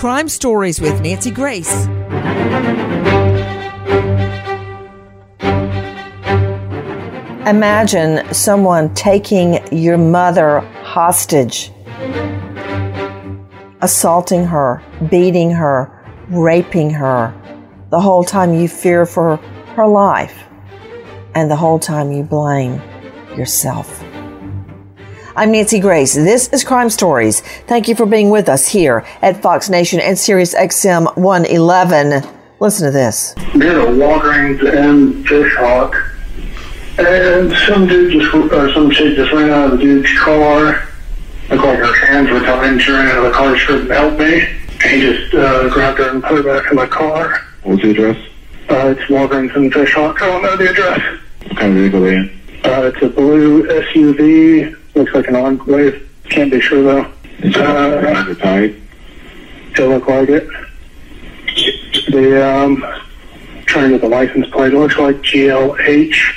Crime Stories with Nancy Grace. Imagine someone taking your mother hostage, assaulting her, beating her, raping her, the whole time you fear for her life, and the whole time you blame yourself. I'm Nancy Grace. This is Crime Stories. Thank you for being with us here at Fox Nation and Sirius XM 111. Listen to this. Near the Walgreens and Fish Hawk, and some chick just ran out of the dude's car. Looked like her hands were tied and she ran out of the car. She couldn't help me. He just grabbed her and put her back in the car. What's the address? It's Walgreens and Fish Hawk. I don't know the address. What kind of vehicle are they in? It's a blue SUV. Looks like an Enclave. Can't be sure though. Is it tied? It look like it. Trying to get the license plate. It looks like GLH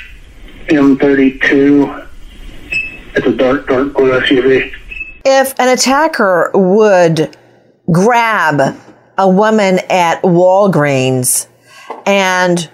M32. It's a dark blue SUV. If an attacker would grab a woman at Walgreens and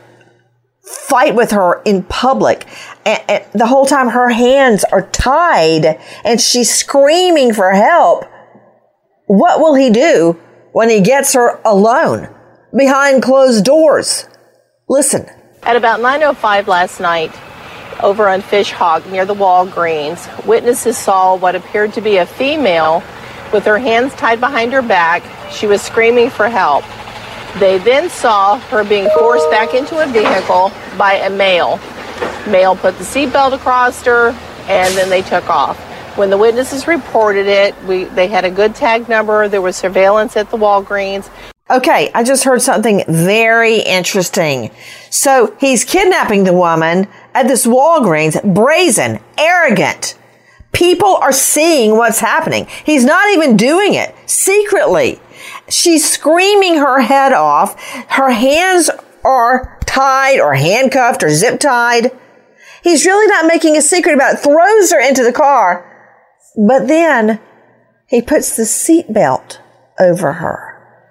fight with her in public, and the whole time her hands are tied and she's screaming for help, what will he do when he gets her alone behind closed doors? Listen. At about 9:05 last night, over on Fish Hawk near the Walgreens, witnesses saw what appeared to be a female with her hands tied behind her back. She was screaming for help. They then saw her being forced back into a vehicle by a male. Male put the seatbelt across her, and then they took off. When the witnesses reported it, they had a good tag number. There was surveillance at the Walgreens. Okay, I just heard something very interesting. So he's kidnapping the woman at this Walgreens, brazen, arrogant. People are seeing what's happening. He's not even doing it secretly. She's screaming her head off. Her hands are tied or handcuffed or zip tied. He's really not making a secret about it. Throws her into the car. But then he puts the seatbelt over her.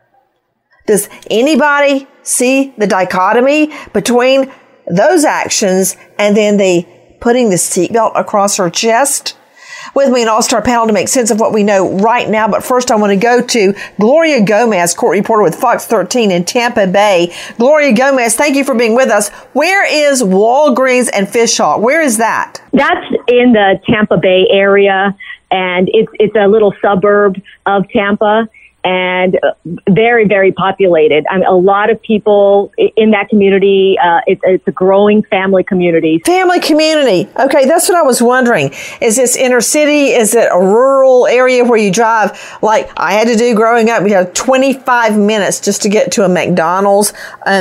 Does anybody see the dichotomy between those actions and then the putting the seatbelt across her chest? With me, an all-star panel to make sense of what we know right now. But first, I want to go to Gloria Gomez, court reporter with Fox 13 in Tampa Bay. Gloria Gomez, thank you for being with us. Where is Walgreens and Fish Hawk? Where is that? That's in the Tampa Bay area, and it's a little suburb of Tampa, and very, very populated. I mean, a lot of people in that community. It's a growing family community. Family community. Okay, that's what I was wondering. Is this inner city? Is it a rural area where you drive, like I had to do growing up, 25 minutes just to get to a McDonald's?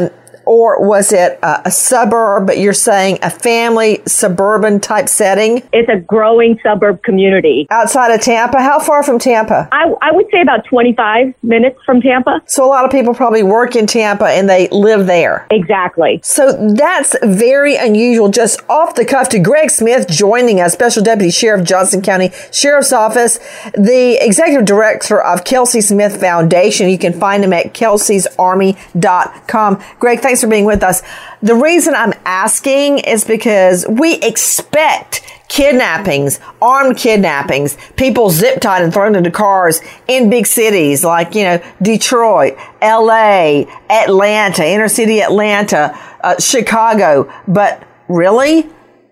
Or was it a suburb, but you're saying a family suburban type setting? It's a growing suburb community. Outside of Tampa? How far from Tampa? I would say about 25 minutes from Tampa. So a lot of people probably work in Tampa and they live there. Exactly. So that's very unusual. Just off the cuff to Greg Smith joining us, Special Deputy Sheriff, Johnson County Sheriff's Office, the Executive Director of Kelsey Smith Foundation. You can find him at Kelsey'sArmy.com. Greg, thanks for being with us. The reason I'm asking is because we expect kidnappings, armed kidnappings, people zip-tied and thrown into cars in big cities like, Detroit, LA, Atlanta, inner city Atlanta, Chicago. But really,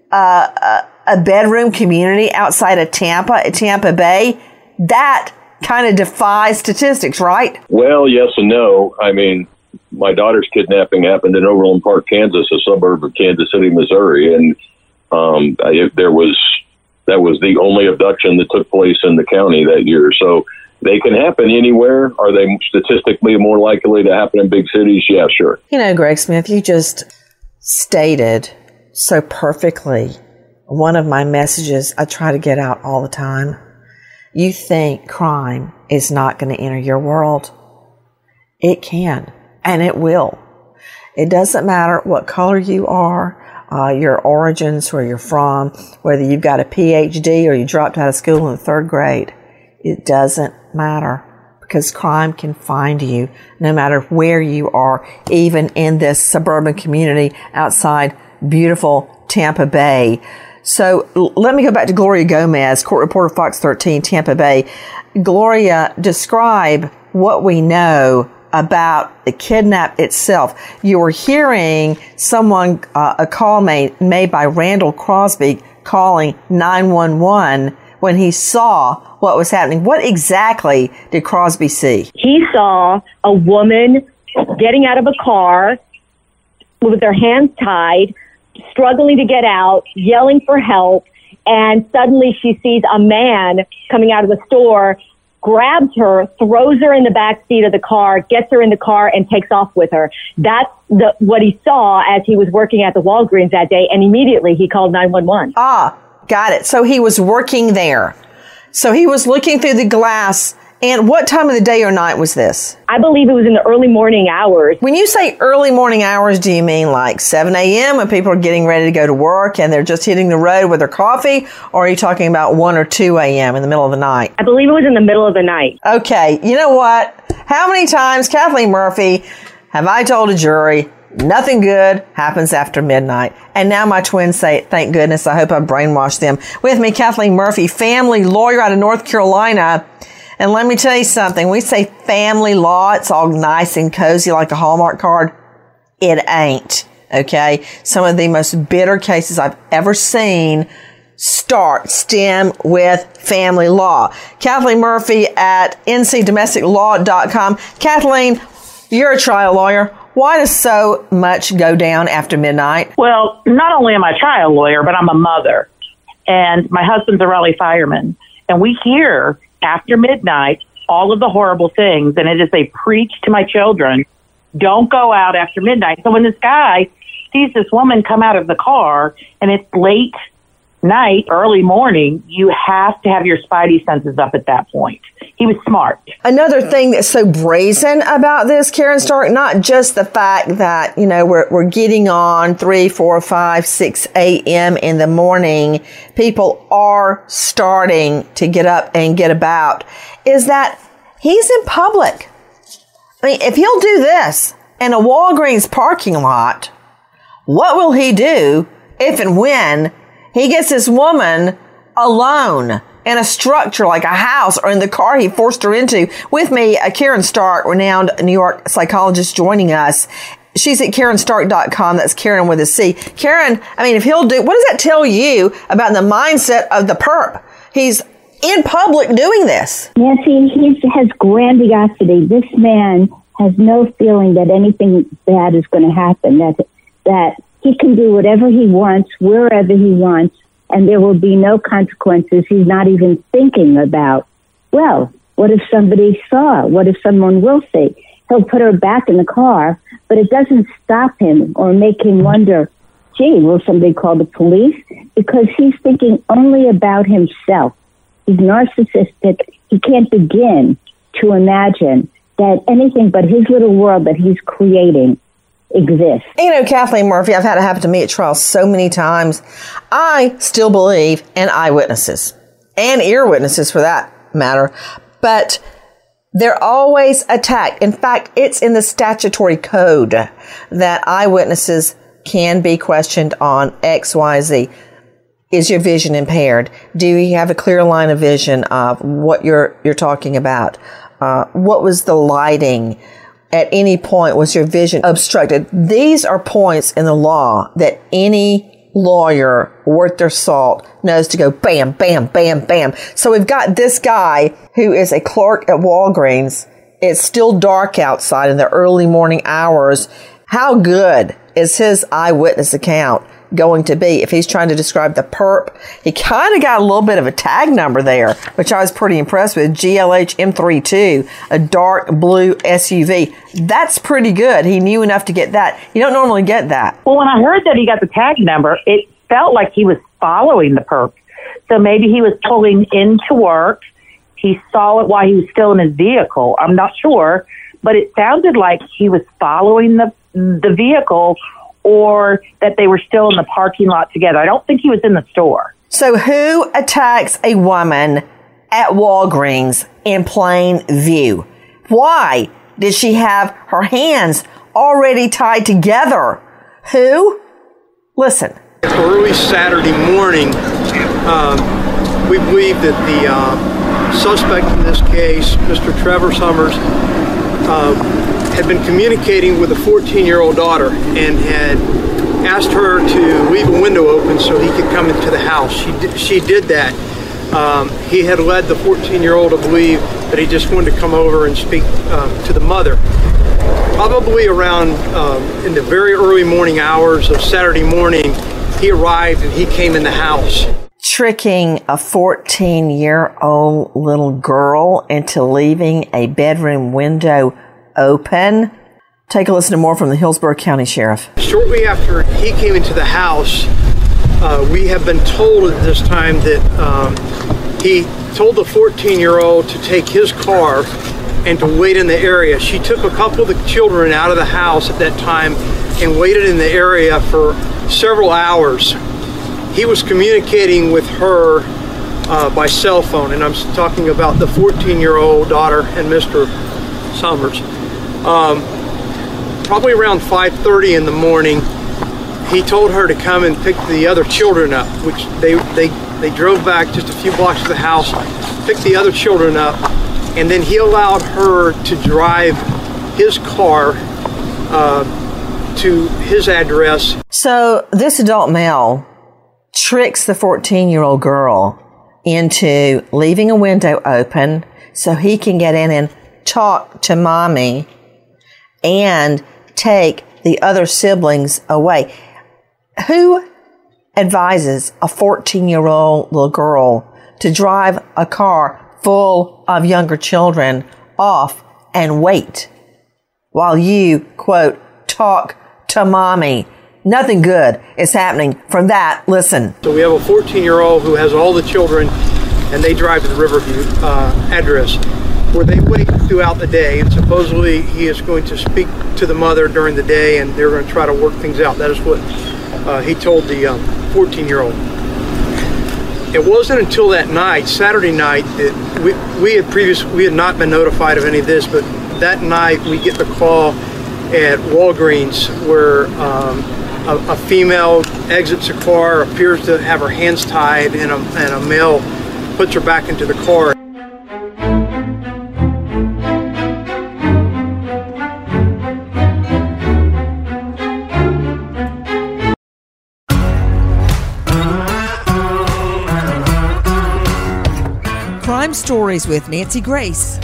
a bedroom community outside of Tampa Bay, that kind of defies statistics, right? Well, yes and no. I mean, my daughter's kidnapping happened in Overland Park, Kansas, a suburb of Kansas City, Missouri, and that was the only abduction that took place in the county that year. So they can happen anywhere. Are they statistically more likely to happen in big cities? Yeah, sure. Greg Smith, you just stated so perfectly one of my messages I try to get out all the time. You think crime is not going to enter your world. It can. And it will. It doesn't matter what color you are, your origins, where you're from, whether you've got a PhD or you dropped out of school in the third grade. It doesn't matter because crime can find you no matter where you are, even in this suburban community outside beautiful Tampa Bay. So let me go back to Gloria Gomez, court reporter, Fox 13, Tampa Bay. Gloria, describe what we know about the kidnap itself. You were hearing someone, a call made by Randall Crosby calling 911 when he saw what was happening. What exactly did Crosby see? He saw a woman getting out of a car with their hands tied, struggling to get out, yelling for help, and suddenly she sees a man coming out of the store, grabs her, throws her in the back seat of the car, gets her in the car, and takes off with her. That's what he saw as he was working at the Walgreens that day, and immediately he called 911. Ah, got it. So he was working there. So he was looking through the glass. And what time of the day or night was this? I believe it was in the early morning hours. When you say early morning hours, do you mean like 7 a.m. when people are getting ready to go to work and they're just hitting the road with their coffee? Or are you talking about 1 or 2 a.m. in the middle of the night? I believe it was in the middle of the night. Okay. You know what? How many times, Kathleen Murphy, have I told a jury nothing good happens after midnight? And now my twins say, thank goodness. I hope I brainwashed them. With me, Kathleen Murphy, family lawyer out of North Carolina. And let me tell you something. We say family law. It's all nice and cozy like a Hallmark card. It ain't. Okay. Some of the most bitter cases I've ever seen stem with family law. Kathleen Murphy at ncdomesticlaw.com. Kathleen, you're a trial lawyer. Why does so much go down after midnight? Well, not only am I a trial lawyer, but I'm a mother. And my husband's a Raleigh fireman. And we hear after midnight all of the horrible things. And it is a preach to my children, don't go out after midnight. So when this guy sees this woman come out of the car and it's late night, early morning, you have to have your spidey senses up at that point. He was smart. Another thing that's so brazen about this, Karen Stark, not just the fact that, you know, we're getting on 3, 4, 5, 6 a.m. in the morning. People are starting to get up and get about, is that he's in public. I mean, if he'll do this in a Walgreens parking lot, what will he do if and when he gets this woman alone in a structure like a house or in the car he forced her into? With me, Karen Stark, renowned New York psychologist, joining us. She's at KarenStark.com. That's Karen with a C. Karen, I mean, if he'll do, what does that tell you about the mindset of the perp? He's in public doing this. Nancy, he has grandiosity. This man has no feeling that anything bad is going to happen, that he can do whatever he wants, wherever he wants, and there will be no consequences. He's not even thinking about, well, what if somebody saw? What if someone will see? He'll put her back in the car, but it doesn't stop him or make him wonder, gee, will somebody call the police? Because he's thinking only about himself. He's narcissistic. He can't begin to imagine that anything but his little world that he's creating exists. You know, Kathleen Murphy, I've had it happen to me at trial so many times. I still believe in eyewitnesses and ear witnesses for that matter, but they're always attacked. In fact, it's in the statutory code that eyewitnesses can be questioned on X, Y, Z. Is your vision impaired? Do you have a clear line of vision of what you're talking about? What was the lighting? At any point, was your vision obstructed? These are points in the law that any lawyer worth their salt knows to go bam, bam, bam, bam. So we've got this guy who is a clerk at Walgreens. It's still dark outside in the early morning hours. How good is his eyewitness account going to be if he's trying to describe the perp? He kind of got a little bit of a tag number there, which I was pretty impressed with. GLH M32, a dark blue SUV. That's pretty good. He knew enough to get that. You don't normally get that. Well, when I heard that he got the tag number, it felt like he was following the perp. So maybe he was pulling into work. He saw it while he was still in his vehicle. I'm not sure, but it sounded like he was following the vehicle, or that they were still in the parking lot together. I don't think he was in the store. So who attacks a woman at Walgreens in plain view? Why did she have her hands already tied together? Who? Listen. Early Saturday morning, we believe that the suspect in this case, Mr. Trevor Summers, had been communicating with a 14-year-old daughter and had asked her to leave a window open so he could come into the house. She did that. He had led the 14-year-old to believe that he just wanted to come over and speak to the mother. Probably around in the very early morning hours of Saturday morning, he arrived and he came in the house. Tricking a 14-year-old little girl into leaving a bedroom window open. Take a listen to more from the Hillsborough County Sheriff. Shortly after he came into the house, we have been told at this time that he told the 14-year-old to take his car and to wait in the area. She took a couple of the children out of the house at that time and waited in the area for several hours. He was communicating with her by cell phone, and I'm talking about the 14-year-old daughter and Mr. Summers. Probably around 5:30 in the morning, he told her to come and pick the other children up, which they drove back just a few blocks to the house, picked the other children up, and then he allowed her to drive his car to his address. So this adult male tricks the 14-year-old girl into leaving a window open so he can get in and talk to mommy and take the other siblings away. Who advises a 14-year-old little girl to drive a car full of younger children off and wait while you, quote, talk to mommy? Nothing good is happening from that. Listen. So we have a 14-year-old who has all the children, and they drive to the Riverview address, where they wait throughout the day, and supposedly he is going to speak to the mother during the day, and they're going to try to work things out. That is what he told the 14-year-old. It wasn't until that night, Saturday night, that we had not been notified of any of this, but that night we get the call at Walgreens where a female exits a car, appears to have her hands tied, and a male puts her back into the car. Crime Stories with Nancy Grace.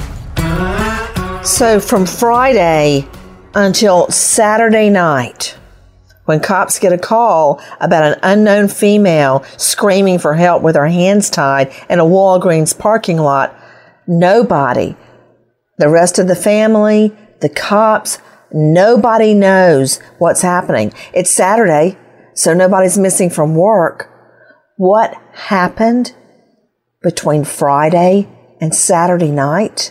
So from Friday until Saturday night, when cops get a call about an unknown female screaming for help with her hands tied in a Walgreens parking lot, nobody, the rest of the family, the cops, nobody knows what's happening. It's Saturday, so nobody's missing from work. What happened between Friday and Saturday night?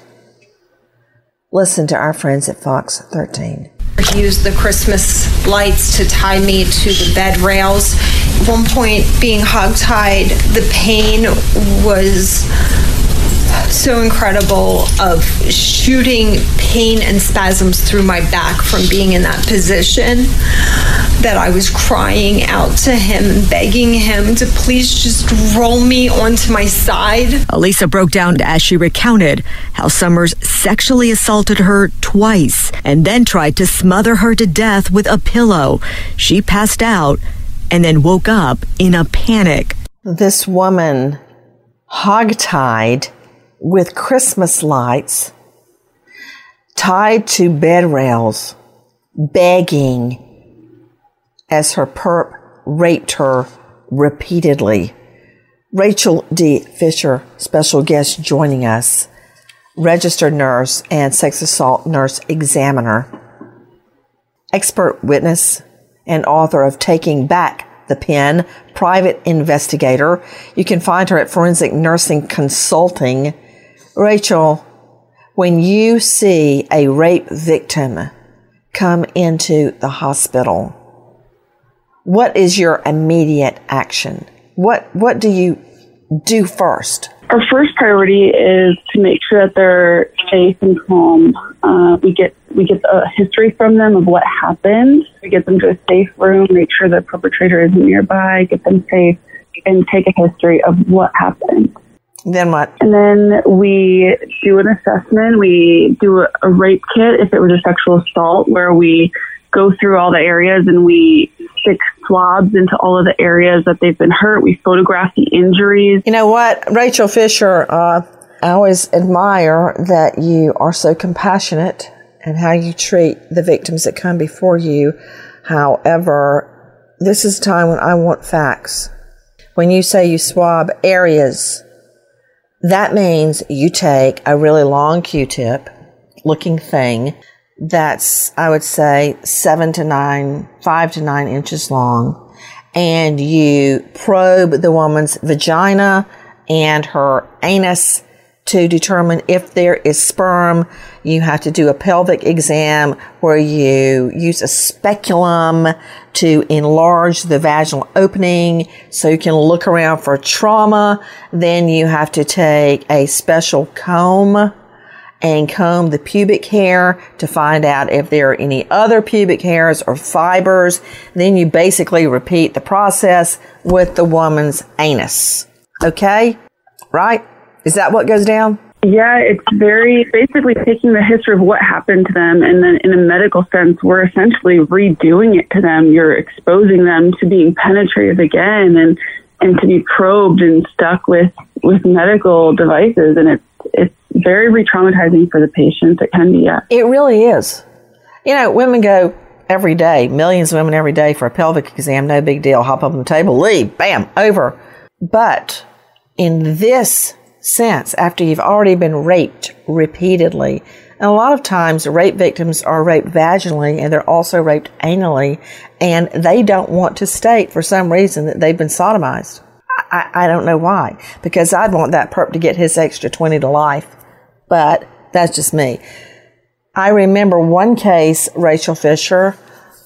Listen to our friends at Fox 13. Used the Christmas lights to tie me to the bed rails. At one point, being hogtied, the pain was so incredible, of shooting pain and spasms through my back from being in that position, that I was crying out to him and begging him to please just roll me onto my side. Elisa broke down as she recounted how Summers sexually assaulted her twice and then tried to smother her to death with a pillow. She passed out and then woke up in a panic. This woman, hogtied with Christmas lights, tied to bed rails, begging as her perp raped her repeatedly. Rachel D. Fisher, special guest joining us, registered nurse and sex assault nurse examiner, expert witness, and author of Taking Back the Pen, private investigator. You can find her at Forensic Nursing Consulting. Rachel, when you see a rape victim come into the hospital, what is your immediate action? What do you do first? Our first priority is to make sure that they're safe and calm. We get a history from them of what happened. We get them to a safe room, make sure the perpetrator is nearby, get them safe, and take a history of what happened. Then what? And then we do an assessment. We do a rape kit if it was a sexual assault, where we go through all the areas and we stick swabs into all of the areas that they've been hurt. We photograph the injuries. You know what, Rachel Fisher, I always admire that you are so compassionate and how you treat the victims that come before you. However, this is a time when I want facts. When you say you swab areas, that means you take a really long Q-tip looking thing that's, I would say, 5 to 9 inches long, and you probe the woman's vagina and her anus to determine if there is sperm. You have to do a pelvic exam where you use a speculum to enlarge the vaginal opening so you can look around for trauma. Then you have to take a special comb and comb the pubic hair to find out if there are any other pubic hairs or fibers. Then you basically repeat the process with the woman's anus. Okay? Right? Is that what goes down? Yeah, it's basically taking the history of what happened to them, and then in a medical sense, we're essentially redoing it to them. You're exposing them to being penetrated again and to be probed and stuck with medical devices, and it's very re-traumatizing for the patients. It can be, yeah. It really is. You know, women go every day, millions of women every day for a pelvic exam, no big deal, hop up on the table, leave, bam, over. But in this sense, after you've already been raped repeatedly, and a lot of times rape victims are raped vaginally and they're also raped anally, and they don't want to state for some reason that they've been sodomized. I don't know why, because I'd want that perp to get his extra 20 to life, but that's just me. I remember one case, Rachel Fisher,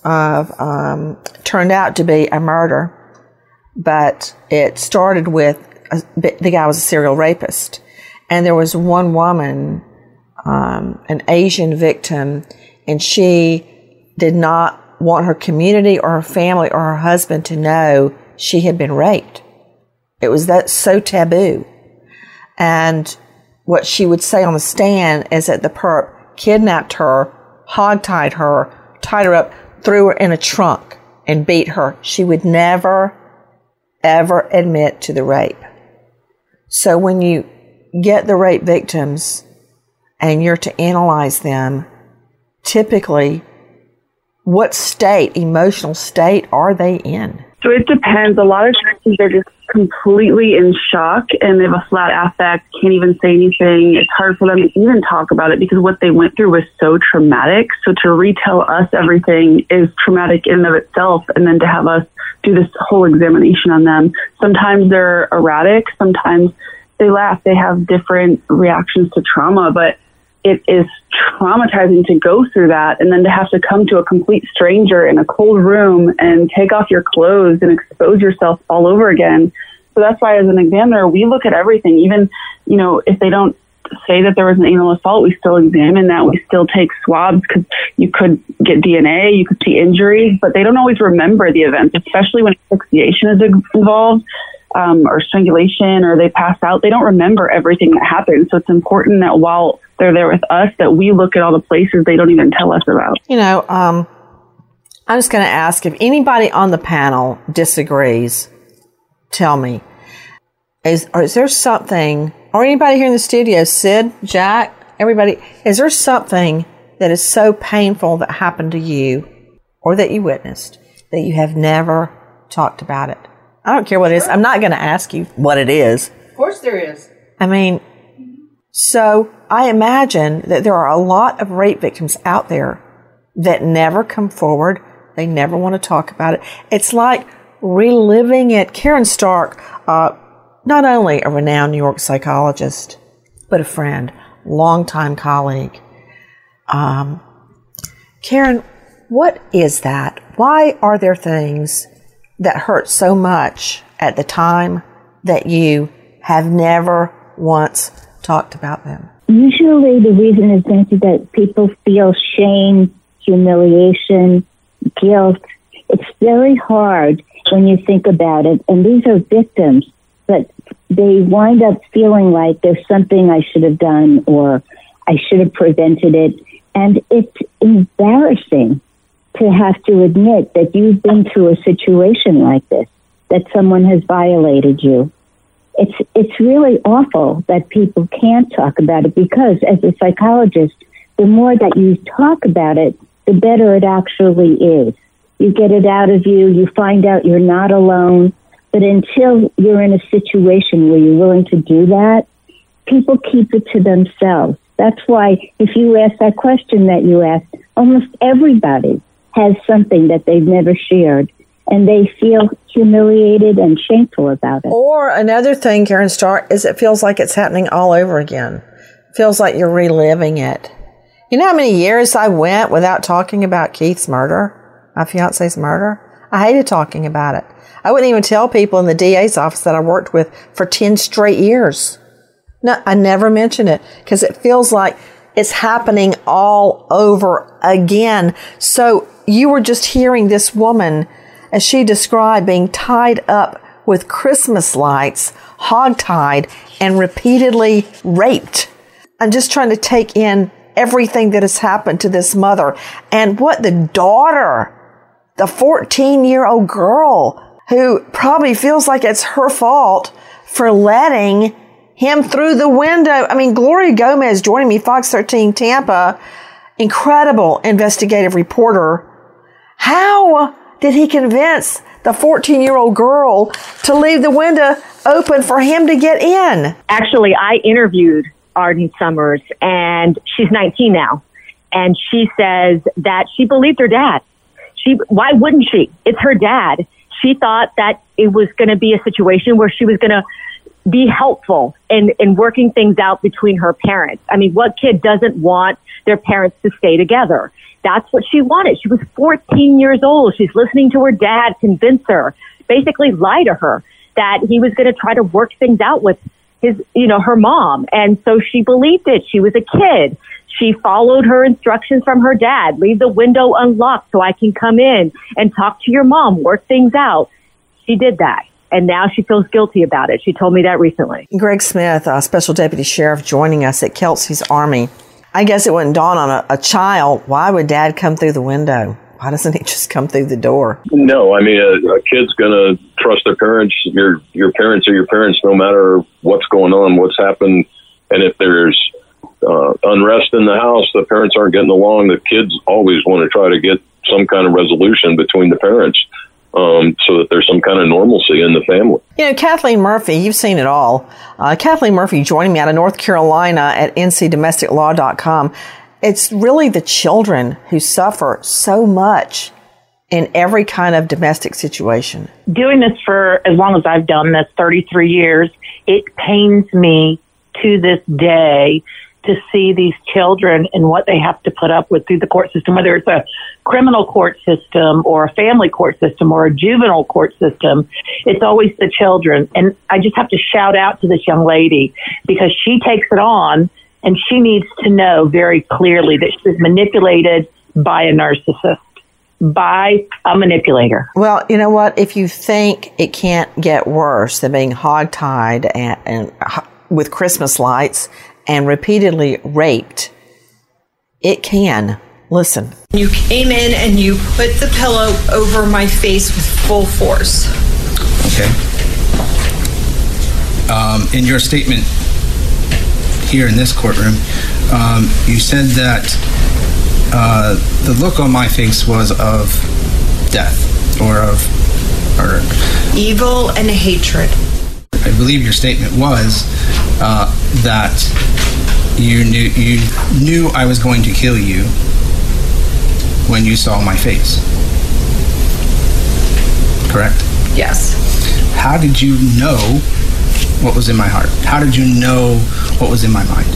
turned out to be a murder, but it started with the guy was a serial rapist, and there was one woman, an Asian victim, and she did not want her community or her family or her husband to know she had been raped. It was so taboo. And what she would say on the stand is that the perp kidnapped her, hogtied her, tied her up, threw her in a trunk, and beat her. She would never, ever admit to the rape. So when you get the rape victims and you're to analyze them, typically, what emotional state are they in? So it depends. A lot of times they're just completely in shock and they have a flat affect, can't even say anything. It's hard for them to even talk about it because what they went through was so traumatic. So to retell us everything is traumatic in and of itself, and then to have us do this whole examination on them. Sometimes they're erratic, sometimes they laugh, they have different reactions to trauma, but it is traumatizing to go through that and then to have to come to a complete stranger in a cold room and take off your clothes and expose yourself all over again. So that's why as an examiner, we look at everything. Even, if they don't say that there was an anal assault, we still examine that. We still take swabs because you could get DNA, you could see injuries, but they don't always remember the events, especially when asphyxiation is involved. Or strangulation, or they pass out, they don't remember everything that happened. So it's important that while they're there with us, that we look at all the places they don't even tell us about. I'm just going to ask if anybody on the panel disagrees. Tell me, is there something, or anybody here in the studio, Sid, Jack, everybody, is there something that is so painful that happened to you or that you witnessed that you have never talked about it? I don't care what it is. I'm not going to ask you what it is. Of course there is. I mean, so I imagine that there are a lot of rape victims out there that never come forward. They never want to talk about it. It's like reliving it. Karen Stark, not only a renowned New York psychologist, but a friend, longtime colleague. Karen, what is that? Why are there things that hurt so much at the time that you have never once talked about them? Usually the reason is that people feel shame, humiliation, guilt. It's very hard when you think about it. And these are victims, but they wind up feeling like there's something I should have done or I should have prevented it. And it's embarrassing to have to admit that you've been through a situation like this, that someone has violated you. It's really awful that people can't talk about it, because as a psychologist, the more that you talk about it, the better it actually is. You get it out of you, you find out you're not alone. But until you're in a situation where you're willing to do that, people keep it to themselves. That's why if you ask that question that you asked, almost everybody has something that they've never shared, and they feel humiliated and shameful about it. Or another thing, Karen Starr, is it feels like it's happening all over again. It feels like you're reliving it. You know how many years I went without talking about Keith's murder, my fiance's murder? I hated talking about it. I wouldn't even tell people in the DA's office that I worked with for 10 straight years. No, I never mention it because it feels like it's happening all over again. So you were just hearing this woman, as she described, being tied up with Christmas lights, hogtied, and repeatedly raped. I'm just trying to take in everything that has happened to this mother and what the daughter, the 14-year-old girl, who probably feels like it's her fault for letting him through the window. I mean, Gloria Gomez joining me, Fox 13 Tampa, incredible investigative reporter. How did he convince the 14-year-old girl to leave the window open for him to get in? Actually, I interviewed Arden Summers, and she's 19 now. And she says that she believed her dad. Why wouldn't she? It's her dad. She thought that it was going to be a situation where she was going to be helpful in working things out between her parents. I mean, what kid doesn't want their parents to stay together? That's what she wanted. She was 14 years old. She's listening to her dad convince her, basically lie to her that he was going to try to work things out with her mom. And so she believed it. She was a kid. She followed her instructions from her dad. Leave the window unlocked so I can come in and talk to your mom, work things out. She did that. And now she feels guilty about it. She told me that recently. Greg Smith, Special Deputy Sheriff, joining us at Kelsey's Army. I guess it wouldn't dawn on a child. Why would Dad come through the window? Why doesn't he just come through the door? No, I mean, a kid's going to trust their parents. Your parents are your parents no matter what's going on, what's happened. And if there's unrest in the house, the parents aren't getting along. The kids always want to try to get some kind of resolution between the parents. So that there's some kind of normalcy in the family. You know, Kathleen Murphy, you've seen it all. Kathleen Murphy joining me out of North Carolina at ncdomesticlaw.com. It's really the children who suffer so much in every kind of domestic situation. Doing this for as long as I've done this, 33 years, it pains me to this day to see these children and what they have to put up with through the court system, whether it's a criminal court system or a family court system or a juvenile court system. It's always the children. And I just have to shout out to this young lady because she takes it on, and she needs to know very clearly that she's manipulated by a narcissist, by a manipulator. Well, you know what? If you think it can't get worse than being hogtied and with Christmas lights and repeatedly raped, it can. Listen. You came in and you put the pillow over my face with full force. Okay. In your statement here in this courtroom, you said that the look on my face was of death or of murder. Evil and hatred. I believe your statement was that you knew I was going to kill you when you saw my face. Correct? Yes. How did you know what was in my heart? How did you know what was in my mind?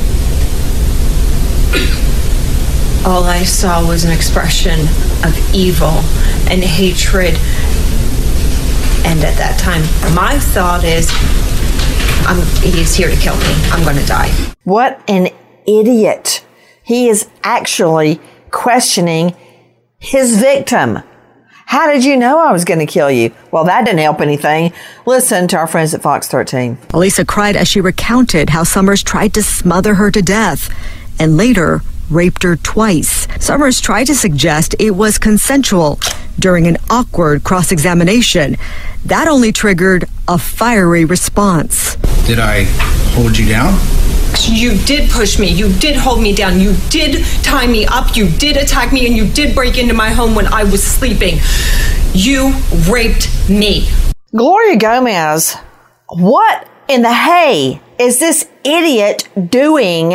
All I saw was an expression of evil and hatred. And at that time, my thought is, he's here to kill me. I'm going to die. What an idiot. He is actually questioning his victim. How did you know I was going to kill you? Well, that didn't help anything. Listen to our friends at Fox 13. Elisa cried as she recounted how Summers tried to smother her to death and later raped her twice. Summers tried to suggest it was consensual during an awkward cross-examination. That only triggered a fiery response. Did I hold you down? You did push me. You did hold me down. You did tie me up. You did attack me, and you did break into my home when I was sleeping. You raped me. Gloria Gomez, what in the hay is this idiot doing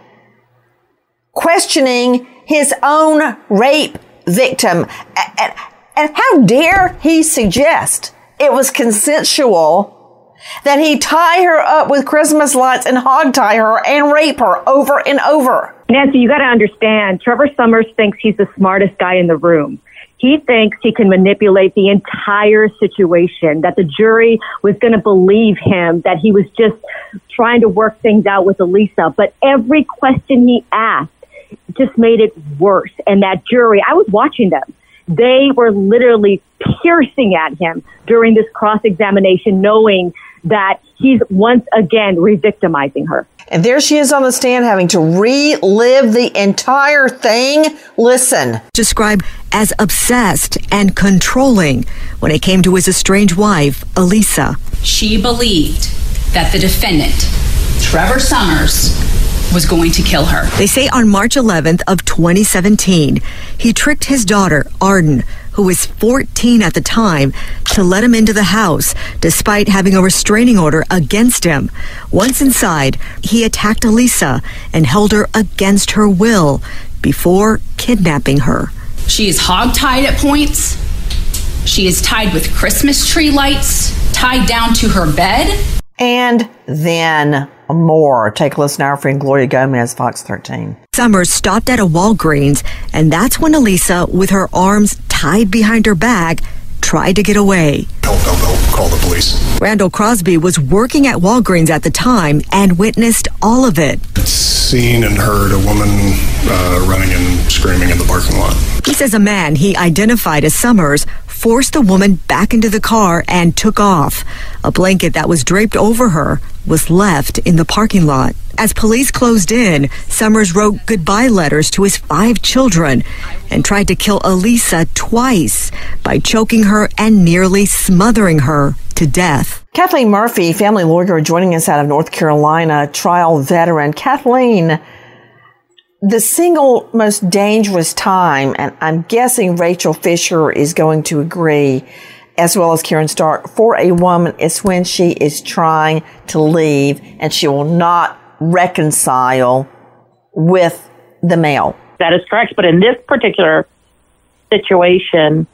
questioning his own rape victim? And how dare he suggest it was consensual that he tie her up with Christmas lights and hogtie her and rape her over and over? Nancy, you got to understand, Trevor Summers thinks he's the smartest guy in the room. He thinks he can manipulate the entire situation, that the jury was going to believe him, that he was just trying to work things out with Elisa. But every question he asked just made it worse. And that jury, I was watching them. They were literally piercing at him during this cross-examination, knowing that he's once again re-victimizing her. And there she is on the stand having to relive the entire thing. Listen. Described as obsessed and controlling when it came to his estranged wife, Elisa. She believed that the defendant, Trevor Summers, was going to kill her. They say on March 11th of 2017, he tricked his daughter, Arden, who was 14 at the time, to let him into the house, despite having a restraining order against him. Once inside, he attacked Elisa and held her against her will before kidnapping her. She is hogtied at points. She is tied with Christmas tree lights, tied down to her bed. And then more. Take a listen to our friend Gloria Gomez, Fox 13. Summers stopped at a Walgreens, and that's when Elisa, with her arms tied behind her back, tried to get away. Help, call the police. Randall Crosby was working at Walgreens at the time and witnessed all of it. Seen and heard a woman running and screaming in the parking lot. He says a man he identified as Summers forced the woman back into the car and took off. A blanket that was draped over her was left in the parking lot. As police closed in, Summers wrote goodbye letters to his 5 children and tried to kill Elisa twice by choking her and nearly smothering her to death. Kathleen Murphy, family lawyer, joining us out of North Carolina, trial veteran. Kathleen, the single most dangerous time, and I'm guessing Rachel Fisher is going to agree, as well as Karen Stark, for a woman is when she is trying to leave and she will not reconcile with the male. That is correct. But in this particular situation,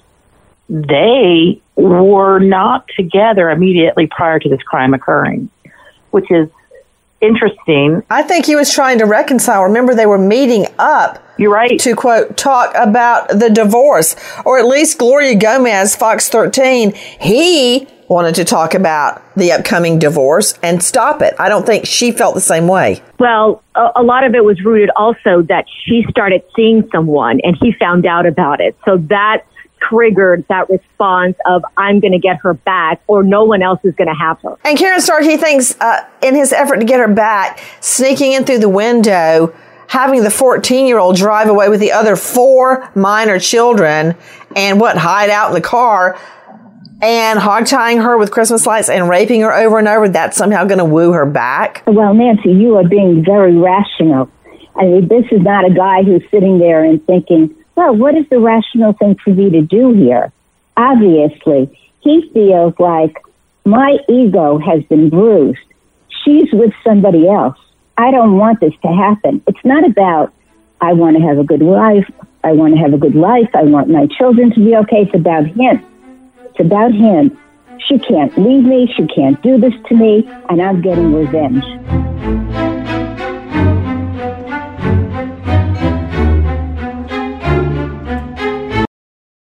they were not together immediately prior to this crime occurring, which is interesting. I think he was trying to reconcile. Remember, they were meeting up. You're right. To, quote, talk about the divorce. Or at least Gloria Gomez, Fox 13, he wanted to talk about the upcoming divorce and stop it. I don't think she felt the same way. Well, a lot of it was rooted also that she started seeing someone and he found out about it. So that triggered that response of, I'm going to get her back or no one else is going to have her. And Karen Stark, he thinks in his effort to get her back, sneaking in through the window, having the 14-year-old drive away with the other 4 minor children and hide out in the car and hogtying her with Christmas lights and raping her over and over, that's somehow going to woo her back? Well, Nancy, you are being very rational. I mean, this is not a guy who's sitting there and thinking, well, what is the rational thing for me to do here? Obviously, he feels like my ego has been bruised. She's with somebody else. I don't want this to happen. It's not about, I want to have a good life. I want to have a good life. I want my children to be okay. It's about him. It's about him. She can't leave me. She can't do this to me. And I'm getting revenge.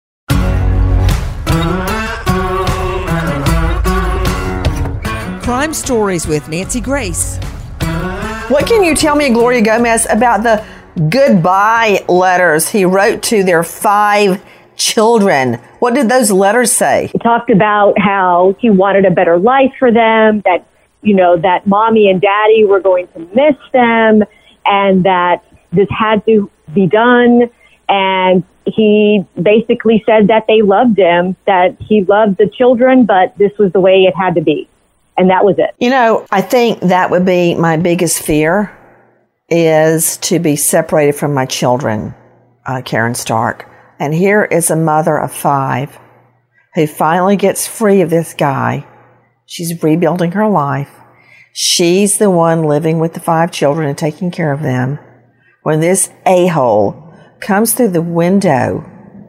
Crime Stories with Nancy Grace. What can you tell me, Gloria Gomez, about the goodbye letters he wrote to their 5 children? What did those letters say? He talked about how he wanted a better life for them, that, that mommy and daddy were going to miss them, and that this had to be done. And he basically said that they loved him, that he loved the children, but this was the way it had to be. And that was it. I think that would be my biggest fear, is to be separated from my children, Karen Stark. And here is a mother of 5 who finally gets free of this guy. She's rebuilding her life. She's the one living with the 5 children and taking care of them. When this a-hole comes through the window,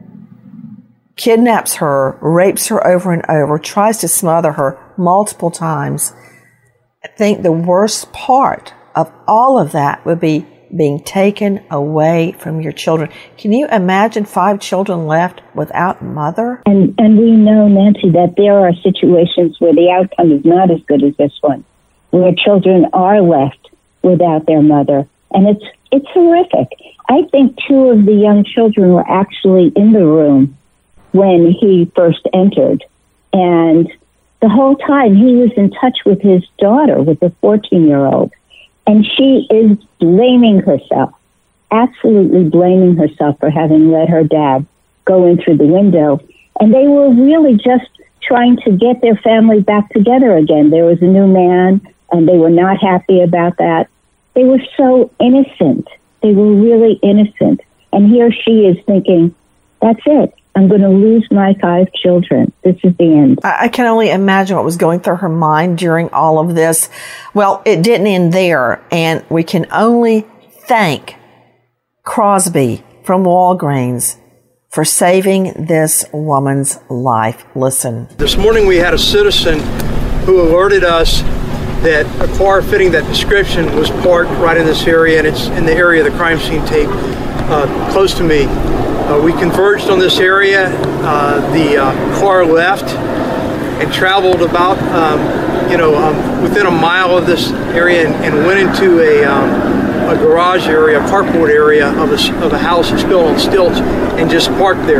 kidnaps her, rapes her over and over, tries to smother her multiple times. I think the worst part of all of that would be being taken away from your children. Can you imagine 5 children left without mother? And we know, Nancy, that there are situations where the outcome is not as good as this one, where children are left without their mother. And it's horrific. I think 2 of the young children were actually in the room when he first entered. And the whole time he was in touch with his daughter, with the 14-year-old. And she is blaming herself, absolutely blaming herself for having let her dad go in through the window. And they were really just trying to get their family back together again. There was a new man, and they were not happy about that. They were so innocent. They were really innocent. And here she is thinking, that's it. I'm going to lose my 5 children. This is the end. I can only imagine what was going through her mind during all of this. Well, it didn't end there, and we can only thank Crosby from Walgreens for saving this woman's life. Listen. This morning we had a citizen who alerted us that a car fitting that description was parked right in this area, and it's in the area of the crime scene tape close to me. We converged on this area. The car left and traveled about, within a mile of this area and went into a garage area, a carport area of a house that's built on stilts, and just parked there.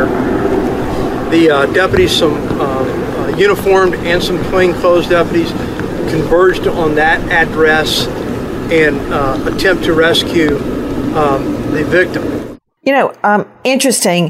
The deputies, some uniformed and some plainclothes deputies, converged on that address and attempt to rescue the victim. Interesting.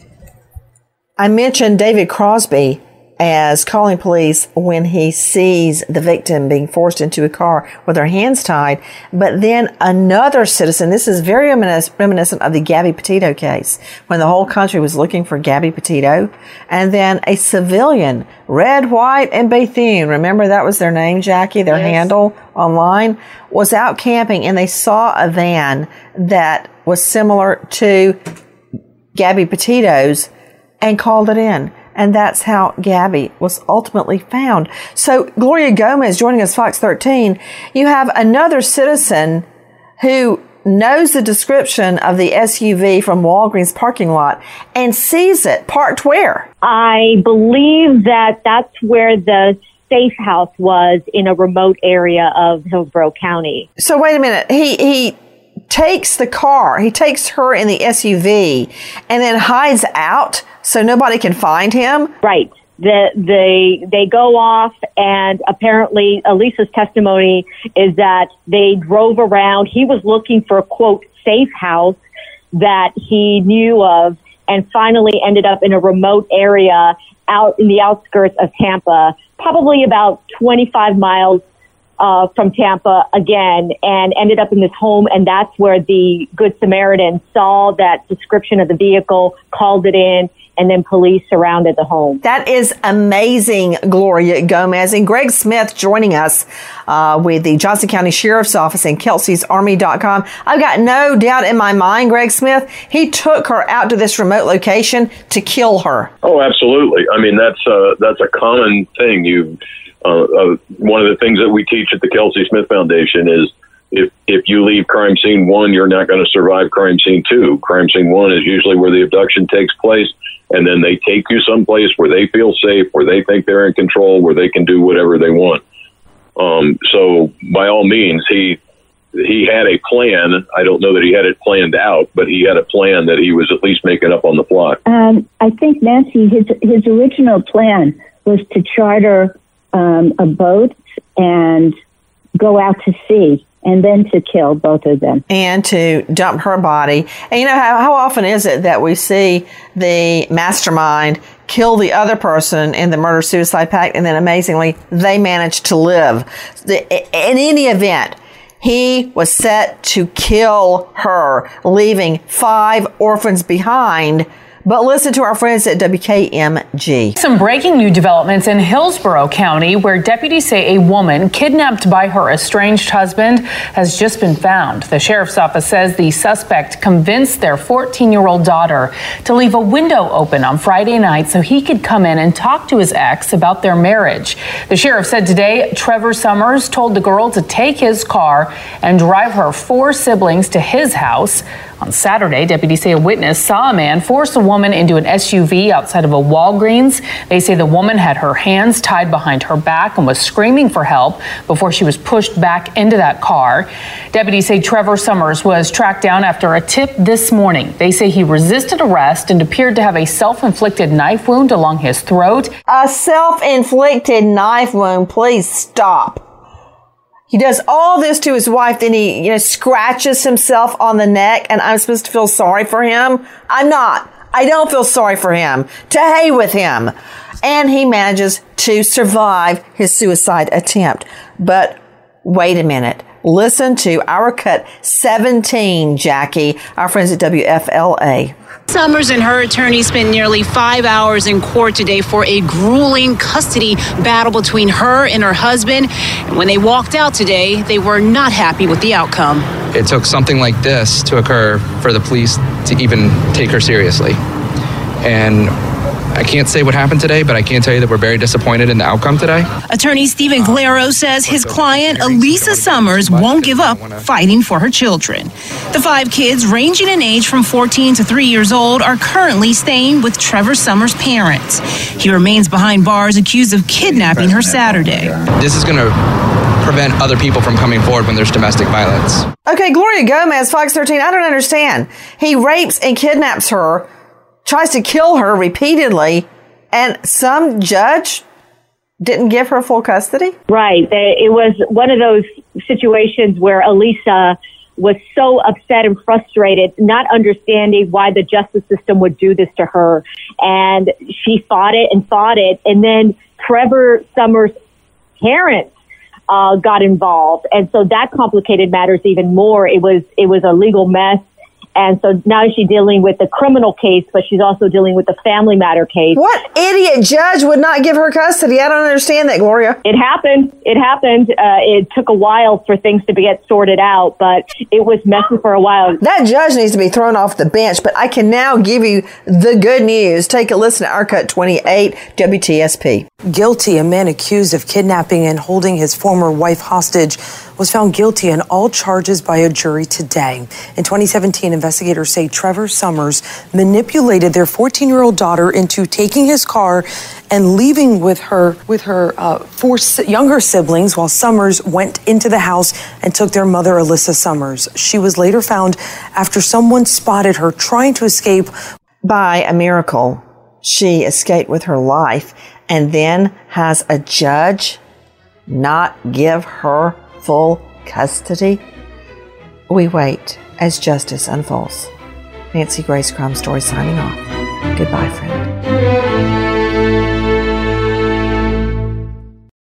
I mentioned David Crosby as calling police when he sees the victim being forced into a car with her hands tied. But then another citizen, this is very reminiscent of the Gabby Petito case, when the whole country was looking for Gabby Petito. And then a civilian, Red, White, and Bethune, remember that was their name, Jackie, their handle online, was out camping, and they saw a van that was similar to Gabby Petito's and called it in. And that's how Gabby was ultimately found. So Gloria Gomez joining us, Fox 13. You have another citizen who knows the description of the SUV from Walgreens parking lot and sees it parked where? I believe that that's where the safe house was, in a remote area of Hillsborough County. So wait a minute. He takes the car, he takes her in the SUV and then hides out so nobody can find him? Right. They go off, and apparently Elisa's testimony is that they drove around. He was looking for a, quote, safe house that he knew of, and finally ended up in a remote area out in the outskirts of Tampa, probably about 25 miles from Tampa again, and ended up in this home. And that's where the Good Samaritan saw that description of the vehicle, called it in, and then police surrounded the home. That is amazing, Gloria Gomez. And Greg Smith joining us with the Johnson County Sheriff's Office and Kelsey'sArmy.com. I've got no doubt in my mind, Greg Smith, he took her out to this remote location to kill her. Oh, absolutely. I mean, that's a common thing. One of the things that we teach at the Kelsey Smith Foundation is if you leave crime scene 1, you're not going to survive crime scene 2. Crime scene 1 is usually where the abduction takes place, and then they take you someplace where they feel safe, where they think they're in control, where they can do whatever they want. So by all means, he had a plan. I don't know that he had it planned out, but he had a plan that he was at least making up on the fly. I think, Nancy, his original plan was to charter a boat and go out to sea, and then to kill both of them. And to dump her body. And you know, how often is it that we see the mastermind kill the other person in the murder-suicide pact, and then amazingly, they manage to live. In any event, he was set to kill her, leaving 5 orphans behind. But listen to our friends at WKMG. Some breaking new developments in Hillsborough County, where deputies say a woman kidnapped by her estranged husband has just been found. The sheriff's office says the suspect convinced their 14-year-old daughter to leave a window open on Friday night so he could come in and talk to his ex about their marriage. The sheriff said today Trevor Summers told the girl to take his car and drive her 4 siblings to his house. On Saturday, deputies say a witness saw a man force a woman into an SUV outside of a Walgreens. They say the woman had her hands tied behind her back and was screaming for help before she was pushed back into that car. Deputies say Trevor Summers was tracked down after a tip this morning. They say he resisted arrest and appeared to have a self-inflicted knife wound along his throat. A self-inflicted knife wound? Please stop. He does all this to his wife, then he, scratches himself on the neck, and I'm supposed to feel sorry for him? I'm not. I don't feel sorry for him. To hell with him. And he manages to survive his suicide attempt. But wait a minute. Listen to our cut 17, Jackie, our friends at WFLA. Summers and her attorney spent nearly 5 hours in court today for a grueling custody battle between her and her husband. And when they walked out today, they were not happy with the outcome. It took something like this to occur for the police to even take her seriously. And I can't say what happened today, but I can tell you that we're very disappointed in the outcome today. Attorney Stephen Glero says his client, Elisa Summers, won't give up fighting for her children. The 5 kids, ranging in age from 14 to 3 years old, are currently staying with Trevor Summers' parents. He remains behind bars accused of kidnapping her Saturday. This is going to prevent other people from coming forward when there's domestic violence. Okay, Gloria Gomez, Fox 13, I don't understand. He rapes and kidnaps her, tries to kill her repeatedly, and some judge didn't give her full custody? Right. It was one of those situations where Elisa was so upset and frustrated, not understanding why the justice system would do this to her. And she fought it. And then Trevor Summers' parents got involved. And so that complicated matters even more. It was a legal mess. And so now she's dealing with the criminal case, but she's also dealing with the family matter case. What idiot judge would not give her custody? I don't understand that, Gloria. It happened. It took a while for things to get sorted out, but it was messy for a while. That judge needs to be thrown off the bench, but I can now give you the good news. Take a listen to our cut 28, WTSP. Guilty, a man accused of kidnapping and holding his former wife hostage was found guilty on all charges by a jury today. In 2017, investigators say Trevor Summers manipulated their 14-year-old daughter into taking his car and leaving with her 4 younger siblings while Summers went into the house and took their mother, Elisa Summers. She was later found after someone spotted her trying to escape. By a miracle, she escaped with her life, and then has a judge not give her full custody? We wait as justice unfolds. Nancy Grace, Crime Story, signing off. Goodbye, friend.